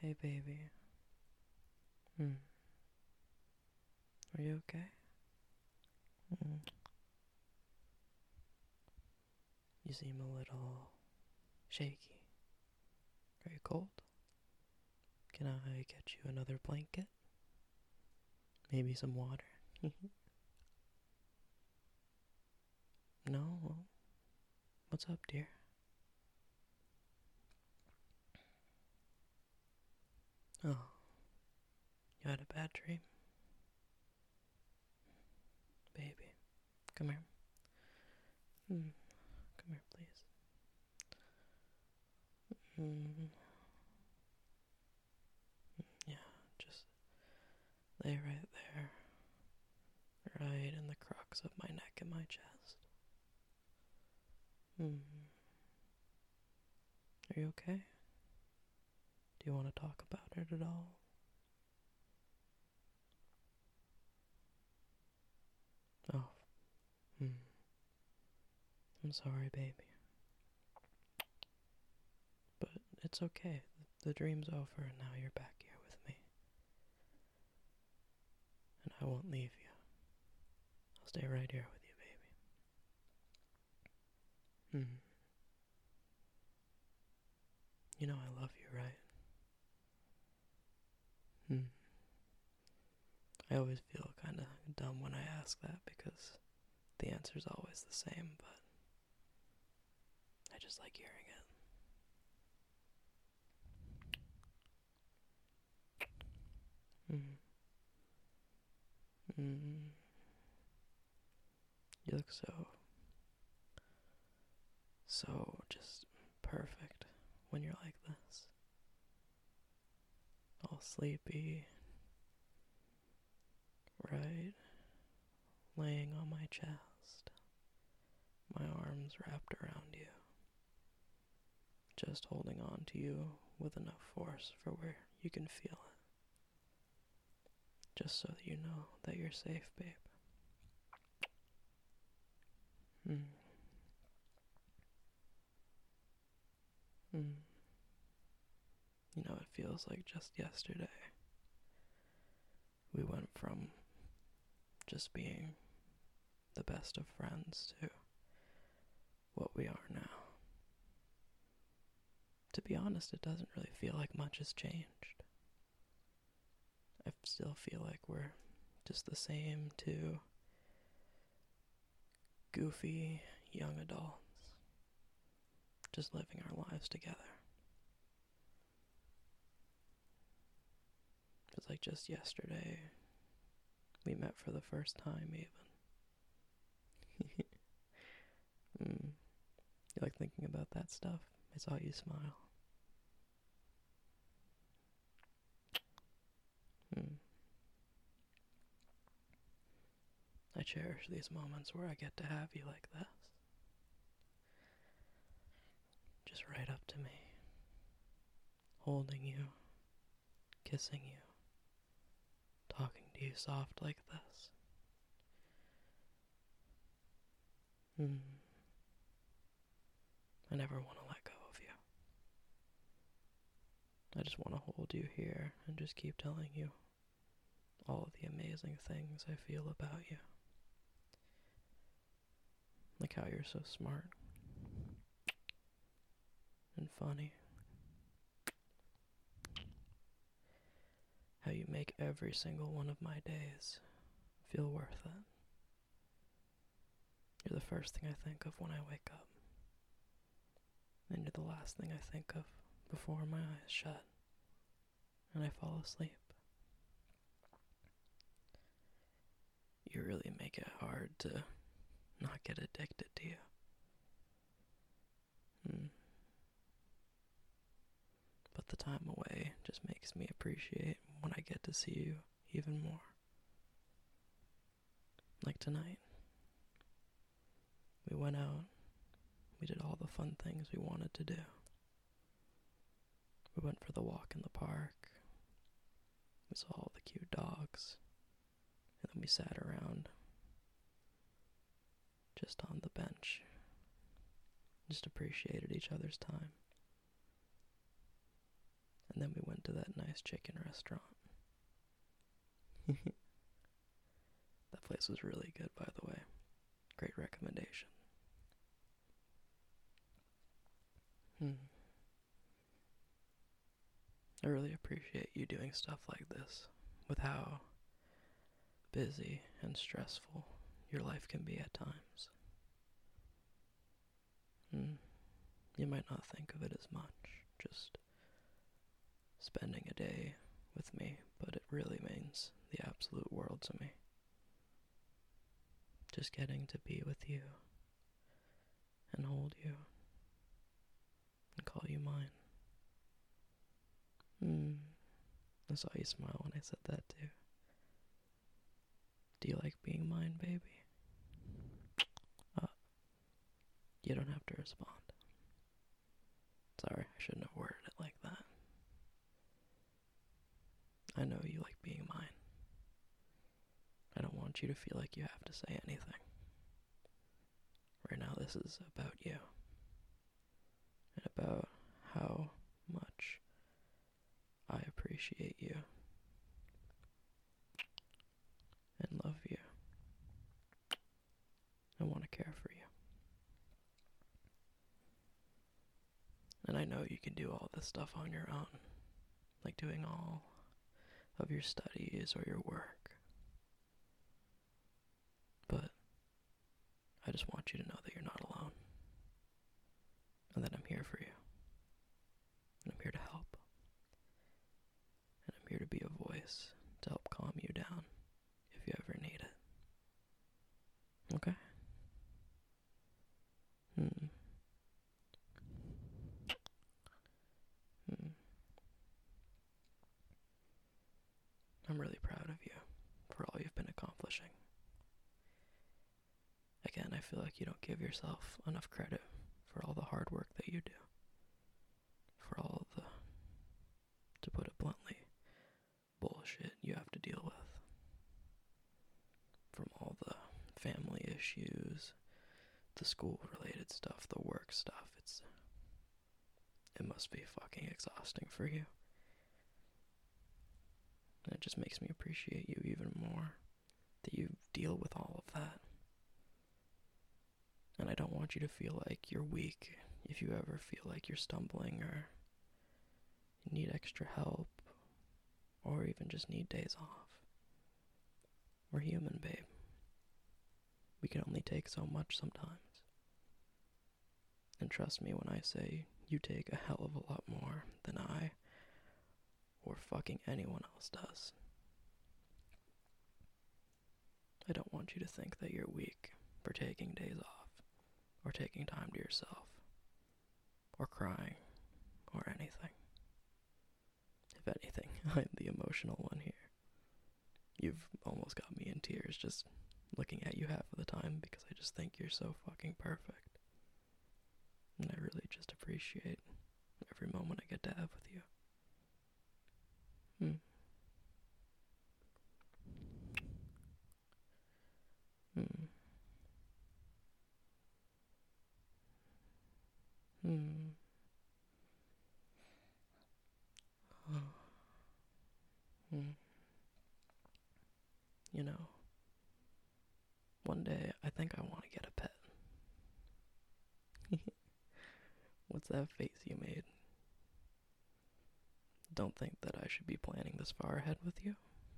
Hey, baby. Hmm. Are you okay? Mm. You seem a little shaky. Are you cold? Can I get you another blanket? Maybe some water? No? What's up, dear? Oh, you had a bad dream? Baby, come here. Come here, please. Mm. Yeah, just lay right there. Right in the crux of my neck and my chest. Are you okay? Do you want to talk about it at all? Oh, hmm. I'm sorry, baby. But it's okay. The dream's over and now you're back here with me. And I won't leave you. I'll stay right here with you, baby. You know I love you, right? I always feel kind of dumb when I ask that because the answer's always the same, but I just like hearing it. You look so just perfect when you're like this. All sleepy, right? Laying on my chest, my arms wrapped around you, just holding on to you with enough force for where you can feel it. Just so that you know that you're safe, babe. Mm. Mm. You know, it feels like just yesterday we went from just being the best of friends to what we are now. To be honest, it doesn't really feel like much has changed. I still feel like we're just the same two goofy young adults, just living our lives together. It's like just yesterday we met for the first time, even. You like thinking about that stuff? I saw you smile. I cherish these moments where I get to have you like this. Just right up to me, holding you, kissing you, talking to you soft like this. I never want to let go of you. I just want to hold you here and just keep telling you all of the amazing things I feel about you. Like how you're so smart and funny. How you make every single one of my days feel worth it. You're the first thing I think of when I wake up. And you're the last thing I think of before my eyes shut and I fall asleep. You really make it hard to not get addicted to you. But the time away just makes me appreciate when I get to see you even more. Like tonight. We went out. We did all the fun things we wanted to do. We went for the walk in the park. We saw all the cute dogs. And then we sat around just on the bench. Just appreciated each other's time. And And then we went to that nice chicken restaurant. That place was really good, by the way. Great recommendation. I really appreciate you doing stuff like this, with how busy and stressful your life can be at times. You might not think of it as much, just spending a day with me, but it really means the absolute world to me. Just getting to be with you and hold you and call you mine. I saw you smile when I said that too. Do you like being mine, baby? You don't have to respond. Sorry, I shouldn't have worded it like that. I know you like being mine. I don't want you to feel like you have to say anything. Right now, this is about you. And about how much I appreciate you. And love you. I want to care for you. And I know you can do all this stuff on your own. Like doing all of your studies or your work. But I just want you to know that you're not alone. And that I'm here for you. And I'm here to help. And I'm here to be a voice to help calm you down if you ever need it. Okay? I'm really proud of you for all you've been accomplishing. Again, I feel like you don't give yourself enough credit for all the hard work that you do. For all the, to put it bluntly, bullshit you have to deal with. From all the family issues, the school-related stuff, the work stuff. It must be fucking exhausting for you. And it just makes me appreciate you even more, that you deal with all of that. And I don't want you to feel like you're weak if you ever feel like you're stumbling or you need extra help or even just need days off. We're human, babe. We can only take so much sometimes. And trust me when I say you take a hell of a lot more than I or fucking anyone else does. I don't want you to think that you're weak for taking days off, or taking time to yourself, or crying, or anything. If anything, I'm the emotional one here. You've almost got me in tears just looking at you half of the time because I just think you're so fucking perfect. And I really just appreciate every moment I get to have with you. You know, one day I think I want to get a pet. What's that face you made? Don't think that I should be planning this far ahead with you.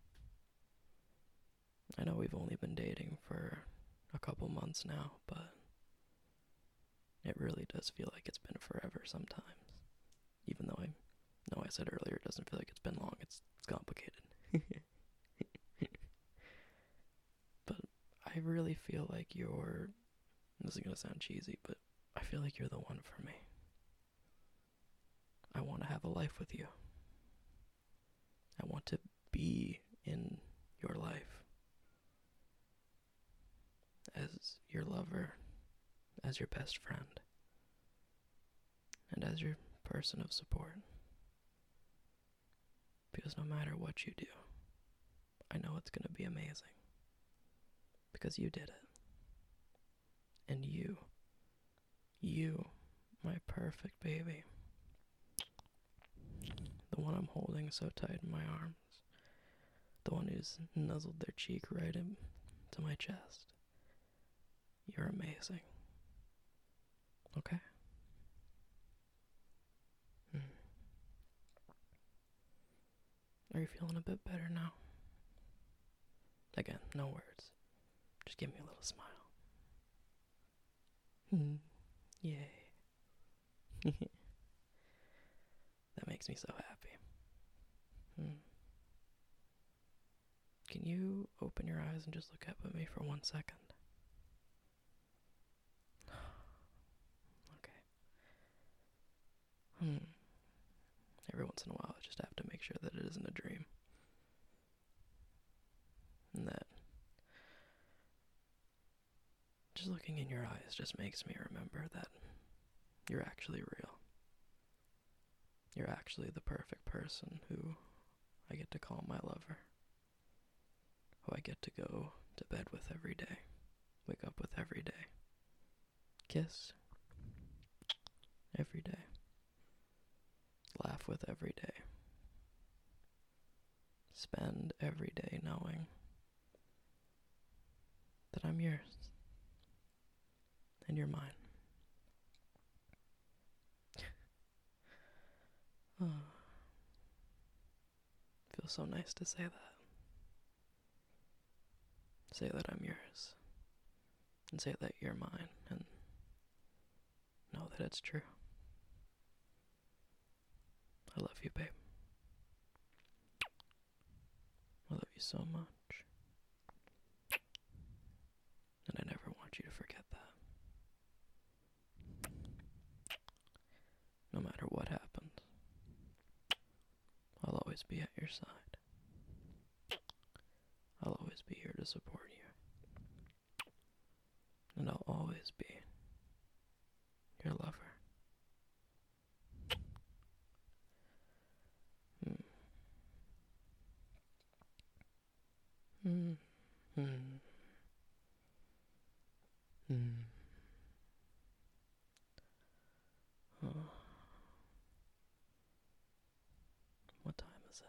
I know we've only been dating for a couple months now, but it really does feel like it's been forever sometimes. Even though I know I said earlier it doesn't feel like it's been long, it's complicated. But I really feel like this is gonna sound cheesy, but I feel like you're the one for me. I want to have a life with you. I want to be in your life. As your lover, as your best friend, and as your person of support. Because no matter what you do, I know it's gonna be amazing. Because you did it. And you, my perfect baby, the one I'm holding so tight in my arms. The one who's nuzzled their cheek right into my chest. You're amazing. Okay? Are you feeling a bit better now? Again, no words. Just give me a little smile. Yay. That makes me so happy. Can you open your eyes and just look up at me for 1 second? Okay. Every once in a while I just have to make sure that it isn't a dream. And that just looking in your eyes just makes me remember that you're actually real. You're actually the perfect person who I get to call my lover. Who I get to go to bed with every day. Wake up with every day. Kiss every day. Laugh with every day. Spend every day knowing that I'm yours. And you're mine. Oh. Feels so nice to say that. Say that I'm yours. And say that you're mine. And know that it's true. I love you, babe. I love you so much. And I never want you to forget that. No matter what happens, I'll always be at your side. I'll always be here to support you. And I'll always be your lover. Oh. What time is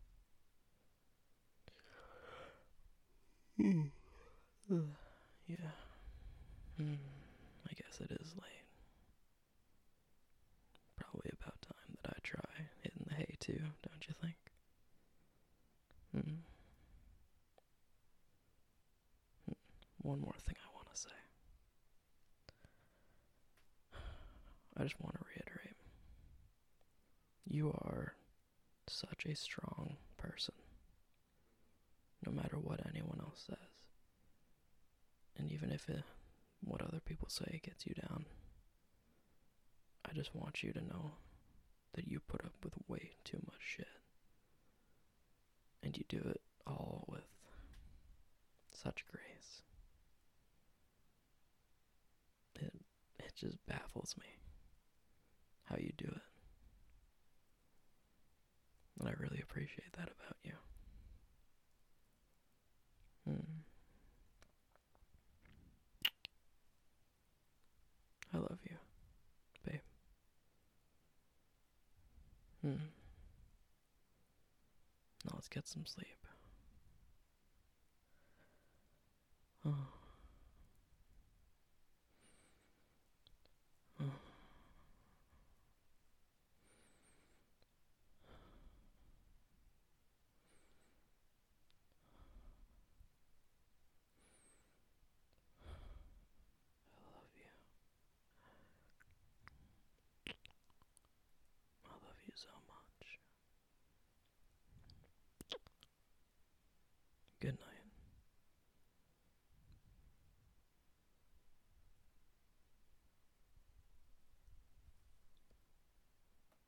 it? Yeah. I guess it is late. Probably about time that I try hitting the hay too, don't you think? One more thing I want to say. I just want to reiterate. You are such a strong person. No matter what anyone else says. And even if what other people say gets you down, I just want you to know that you put up with way too much shit. And you do it all with such grace. It just baffles me how you do it. And I really appreciate that about you. I love you, babe. Now let's get some sleep. Oh.